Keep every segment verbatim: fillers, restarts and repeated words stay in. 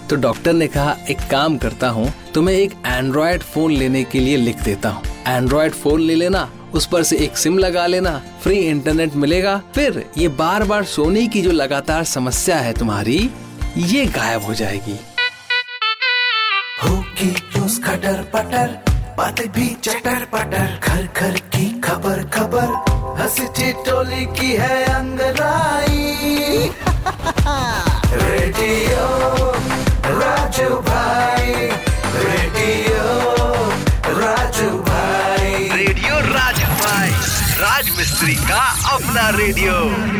तो डॉक्टर ने कहा एक काम करता हूँ, तुम्हें एक एंड्रॉयड फोन लेने के लिए लिख देता हूँ। एंड्रॉयड फोन ले लेना, उस पर से एक सिम लगा लेना, फ्री इंटरनेट मिलेगा, फिर ये बार बार सोने की जो लगातार समस्या है तुम्हारी, ये गायब हो जाएगी। होगी न्यूज़ खटर पटर, बातें भी चटर पटर, घर घर की खबर खबर, हंसी ठिठोली की है अंगड़ाई। रेडियो राजू भाई, रेडियो राजू भाई, रेडियो राजू भाई, राज मिस्त्री का अपना रेडियो।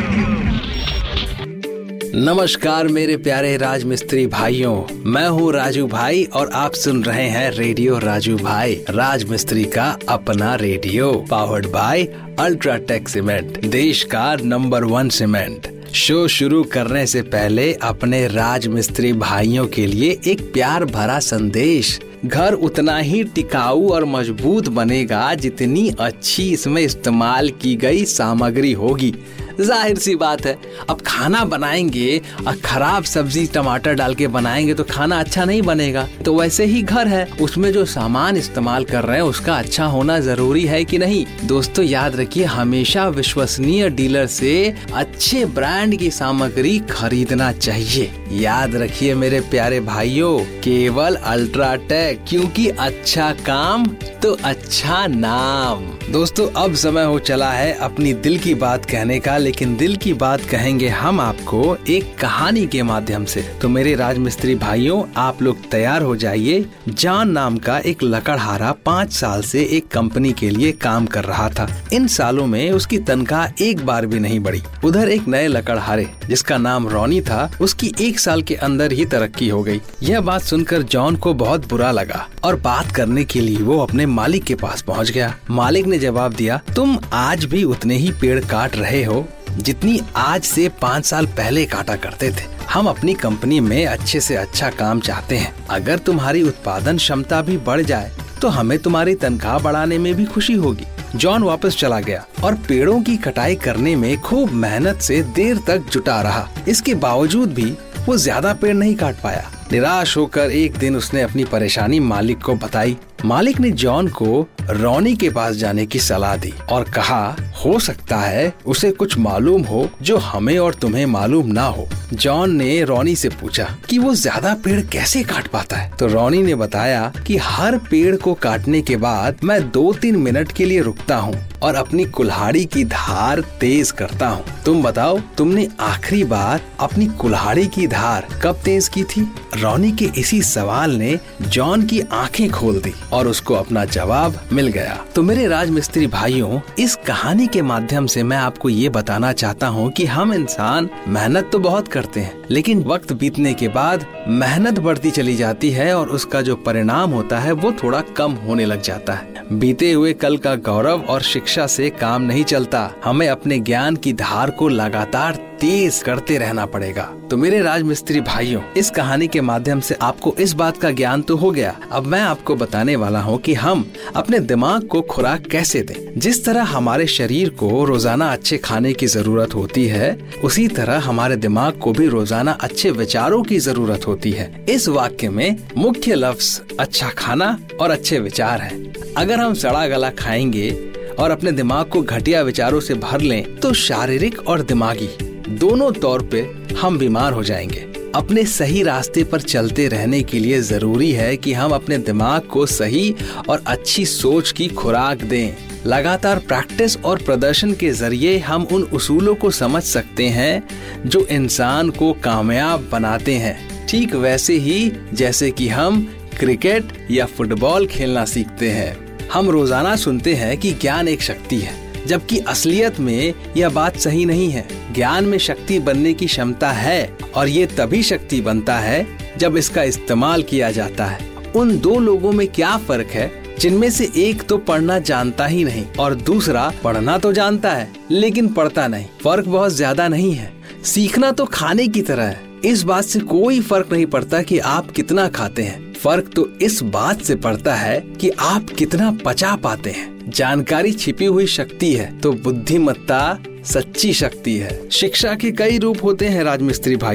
नमस्कार मेरे प्यारे राज मिस्त्री भाइयों, मैं हूँ राजू भाई और आप सुन रहे हैं रेडियो राजू भाई, राज मिस्त्री का अपना radio, powered by UltraTech cement, देश का नंबर वन सीमेंट। शो शुरू करने से पहले अपने राज मिस्त्री भाइयों के लिए एक प्यार भरा संदेश। घर उतना ही टिकाऊ और मजबूत बनेगा जितनी अच्छी इसमें इस्तेमाल की गई सामग्री होगी। जाहिर सी बात है, अब खाना बनाएंगे और खराब सब्जी टमाटर डाल के बनाएंगे तो खाना अच्छा नहीं बनेगा। तो वैसे ही घर है, उसमें जो सामान इस्तेमाल कर रहे हैं उसका अच्छा होना जरूरी है कि नहीं। दोस्तों याद रखिए, हमेशा विश्वसनीय डीलर से अच्छे ब्रांड की सामग्री खरीदना चाहिए। याद रखिए मेरे प्यारे भाइयों, केवल अल्ट्राटेक, क्योंकि अच्छा काम तो अच्छा नाम। दोस्तों अब समय हो चला है अपनी दिल की बात कहने का, लेकिन दिल की बात कहेंगे हम आपको एक कहानी के माध्यम से। तो मेरे राजमिस्त्री भाइयों, आप लोग तैयार हो जाइए। जॉन नाम का एक लकड़हारा पाँच साल से एक कंपनी के लिए काम कर रहा था। इन सालों में उसकी तनख्वाह एक बार भी नहीं बढ़ी। उधर एक नए लकड़हारे जिसका नाम रॉनी था, उसकी एक साल के अंदर ही तरक्की हो गई। यह बात सुनकर जॉन को बहुत बुरा लगा और बात करने के लिए वो अपने मालिक के पास पहुंच गया। मालिक ने जवाब दिया, तुम आज भी उतने ही पेड़ काट रहे हो जितनी आज से पाँच साल पहले काटा करते थे। हम अपनी कंपनी में अच्छे से अच्छा काम चाहते हैं। अगर तुम्हारी उत्पादन क्षमता भी बढ़ जाए तो हमें तुम्हारी तनख्वाह बढ़ाने में भी खुशी होगी। जॉन वापस चला गया और पेड़ों की कटाई करने में खूब मेहनत से देर तक जुटा रहा। इसके बावजूद भी वो ज्यादा पेड़ नहीं काट पाया। निराश होकर एक दिन उसने अपनी परेशानी मालिक को बताई। मालिक ने जॉन को रॉनी के पास जाने की सलाह दी और कहा, हो सकता है उसे कुछ मालूम हो जो हमें और तुम्हें मालूम ना हो। जॉन ने रॉनी से पूछा कि वो ज्यादा पेड़ कैसे काट पाता है। तो रॉनी ने बताया कि हर पेड़ को काटने के बाद मैं दो तीन मिनट के लिए रुकता हूँ और अपनी कुल्हाड़ी की धार तेज करता हूँ। तुम बताओ, तुमने आखिरी बार अपनी कुल्हाड़ी की धार कब तेज की थी? रॉनी के इसी सवाल ने जॉन की आंखें खोल दी और उसको अपना जवाब मिल गया। तो मेरे राजमिस्त्री भाइयों, इस कहानी के माध्यम से मैं आपको ये बताना चाहता हूँ कि हम इंसान मेहनत तो बहुत करते हैं, लेकिन वक्त बीतने के बाद मेहनत बढ़ती चली जाती है और उसका जो परिणाम होता है वो थोड़ा कम होने लग जाता है। बीते हुए कल का गौरव और शिक्षा से काम नहीं चलता, हमें अपने ज्ञान की धार को लगातार तेज करते रहना पड़ेगा। तो मेरे राजमिस्त्री भाइयों, इस कहानी के माध्यम से आपको इस बात का ज्ञान तो हो गया। अब मैं आपको बताने वाला हूँ कि हम अपने दिमाग को खुराक कैसे दें। जिस तरह हमारे शरीर को रोजाना अच्छे खाने की जरूरत होती है, उसी तरह हमारे दिमाग को भी रोजाना अच्छे विचारों की जरूरत होती है। इस वाक्य में मुख्य लफ्ज अच्छा खाना और अच्छे विचार है। अगर हम सड़ा गला खाएंगे और अपने दिमाग को घटिया विचारों से भर लें तो शारीरिक और दिमागी दोनों तौर पे हम बीमार हो जाएंगे। अपने सही रास्ते पर चलते रहने के लिए जरूरी है कि हम अपने दिमाग को सही और अच्छी सोच की खुराक दें। लगातार प्रैक्टिस और प्रदर्शन के जरिए हम उन उसूलों को समझ सकते हैं जो इंसान को कामयाब बनाते हैं। ठीक वैसे ही जैसे कि हम क्रिकेट या फुटबॉल खेलना सीखते हैं। हम रोजाना सुनते हैं कि ज्ञान एक शक्ति है, जबकि असलियत में यह बात सही नहीं है। ज्ञान में शक्ति बनने की क्षमता है और ये तभी शक्ति बनता है जब इसका इस्तेमाल किया जाता है। उन दो लोगों में क्या फर्क है जिनमें से एक तो पढ़ना जानता ही नहीं और दूसरा पढ़ना तो जानता है लेकिन पढ़ता नहीं? फर्क बहुत ज्यादा नहीं है। सीखना तो खाने की तरह है। इस बात से कोई फर्क नहीं पड़ता कि आप कितना खाते हैं, फर्क तो इस बात से पड़ता है कि आप कितना पचा पाते हैं। जानकारी छिपी हुई शक्ति है तो बुद्धिमत्ता सच्ची शक्ति है। शिक्षा के कई रूप होते हैं राजमिस्त्री भाइयों।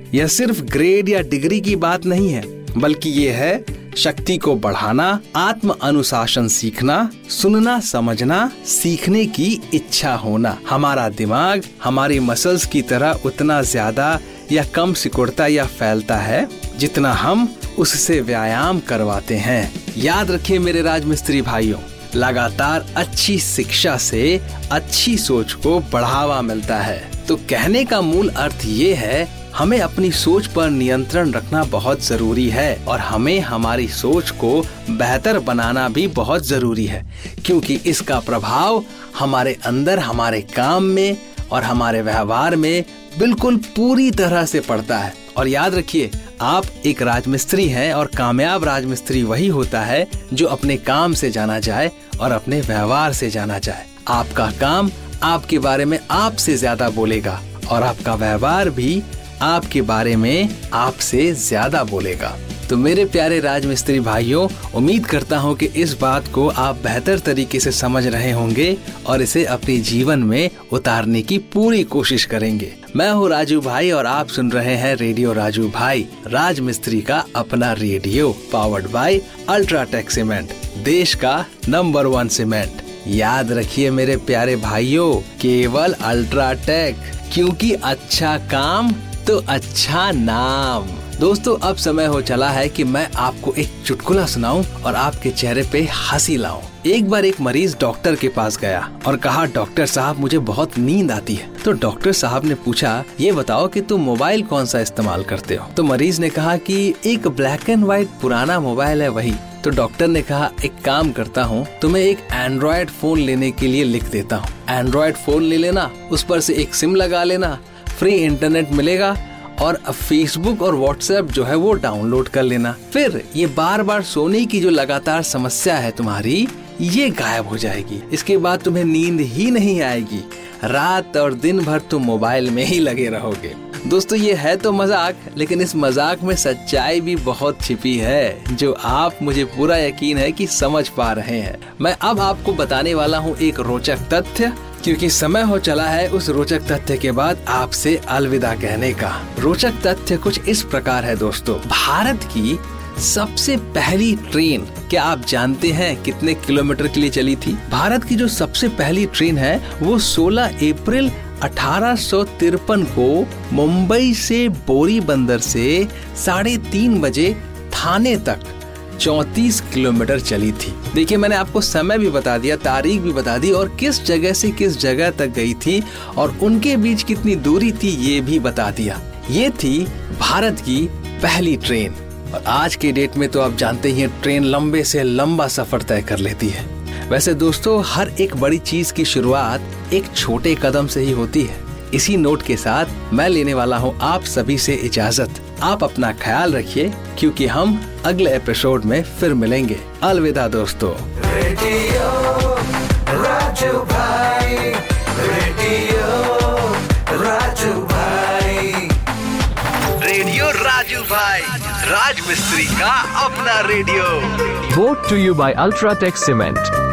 यह सिर्फ ग्रेड या डिग्री की बात नहीं है, बल्कि ये है शक्ति को बढ़ाना, आत्म अनुशासन सीखना, सुनना समझना, सीखने की इच्छा होना। हमारा दिमाग हमारी मसल्स की तरह उतना ज्यादा या कम सिकुड़ता या फैलता है जितना हम उससे व्यायाम करवाते हैं। याद रखिए मेरे राजमिस्त्री भाइयों, लगातार अच्छी शिक्षा से अच्छी सोच को बढ़ावा मिलता है। तो कहने का मूल अर्थ ये है, हमें अपनी सोच पर नियंत्रण रखना बहुत जरूरी है और हमें हमारी सोच को बेहतर बनाना भी बहुत जरूरी है, क्योंकि इसका प्रभाव हमारे अंदर, हमारे काम में और हमारे व्यवहार में बिल्कुल पूरी तरह से पड़ता है। और याद रखिए, आप एक राजमिस्त्री हैं और कामयाब राजमिस्त्री वही होता है जो अपने काम से जाना जाए और अपने व्यवहार से जाना जाए। आपका काम आपके बारे में आपसे ज्यादा बोलेगा और आपका व्यवहार भी आपके बारे में आपसे ज्यादा बोलेगा। तो मेरे प्यारे राजमिस्त्री भाइयों, उम्मीद करता हूँ कि इस बात को आप बेहतर तरीके से समझ रहे होंगे और इसे अपने जीवन में उतारने की पूरी कोशिश करेंगे। मैं हूँ राजू भाई और आप सुन रहे हैं रेडियो राजू भाई, राजमिस्त्री का अपना radio, powered by UltraTech cement, देश का नंबर वन सीमेंट। याद रखिए मेरे प्यारे भाइयों, केवल अल्ट्राटेक, क्योंकि अच्छा काम तो अच्छा नाम। दोस्तों, अब समय हो चला है कि मैं आपको एक चुटकुला सुनाऊं और आपके चेहरे पे हंसी लाऊं। एक बार एक मरीज डॉक्टर के पास गया और कहा, डॉक्टर साहब मुझे बहुत नींद आती है। तो डॉक्टर साहब ने पूछा, ये बताओ कि तुम मोबाइल कौन सा इस्तेमाल करते हो? तो मरीज ने कहा कि एक ब्लैक एंड व्हाइट पुराना मोबाइल है वही। तो डॉक्टर ने कहा, एक काम करता हूँ, तुम्हें एक एंड्रॉयड फोन लेने के लिए लिख देता हूँ। एंड्रॉयड फोन ले लेना, उस पर से एक सिम लगा लेना, फ्री इंटरनेट मिलेगा और फेसबुक और व्हाट्सएप जो है वो डाउनलोड कर लेना। फिर ये बार बार सोने की जो लगातार समस्या है तुम्हारी, ये गायब हो जाएगी। इसके बाद तुम्हें नींद ही नहीं आएगी, रात और दिन भर तुम मोबाइल में ही लगे रहोगे। दोस्तों, ये है तो मजाक, लेकिन इस मजाक में सच्चाई भी बहुत छिपी है, जो आप, मुझे पूरा यकीन है कि समझ पा रहे हैं। मैं अब आपको बताने वाला हूँ एक रोचक तथ्य, क्योंकि समय हो चला है उस रोचक तथ्य के बाद आपसे अलविदा कहने का। रोचक तथ्य कुछ इस प्रकार है दोस्तों, भारत की सबसे पहली ट्रेन क्या आप जानते हैं कितने किलोमीटर के लिए चली थी? भारत की जो सबसे पहली ट्रेन है वो सोलह अप्रैल अठारह सौ तिरपन को मुंबई से बोरी बंदर से साढ़े तीन बजे थाने तक चौंतीस किलोमीटर चली थी। देखिए, मैंने आपको समय भी बता दिया, तारीख भी बता दी और किस जगह से किस जगह तक गई थी और उनके बीच कितनी दूरी थी ये भी बता दिया। ये थी भारत की पहली ट्रेन। और आज के डेट में तो आप जानते ही हैं, ट्रेन लंबे से लंबा सफर तय कर लेती है। वैसे दोस्तों, हर एक बड़ी चीज की शुरुआत एक छोटे कदम से ही होती है। इसी नोट के साथ मैं लेने वाला हूँ आप सभी से इजाजत। आप अपना ख्याल रखिए, क्योंकि हम अगले एपिसोड में फिर मिलेंगे। अलविदा दोस्तों। रेडियो राजू भाई, रेडियो राजू भाई, रेडियो राजू भाई, राजमिस्त्री का अपना radio. Brought to you by Ultratech Cement.